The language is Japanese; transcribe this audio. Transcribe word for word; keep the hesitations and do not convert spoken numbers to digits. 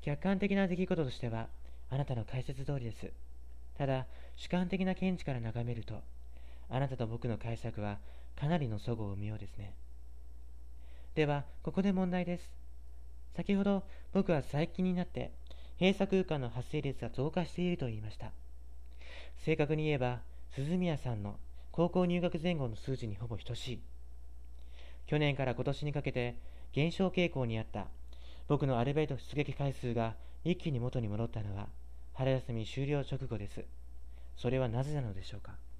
客観的な出来事としては、あなたの解説通りです。ただ、主観的な見地から眺めると、あなたと僕の解釈はかなりの齟齬を生むようですね。では、ここで問題です。先ほど僕は最近になって閉鎖空間の発生率が増加していると言いました。正確に言えば、鈴宮さんの高校入学前後の数値にほぼ等しい。去年から今年にかけて減少傾向にあった僕のアルバイト出撃回数が一気に元に戻ったのは春休み終了直後です。それはなぜなのでしょうか。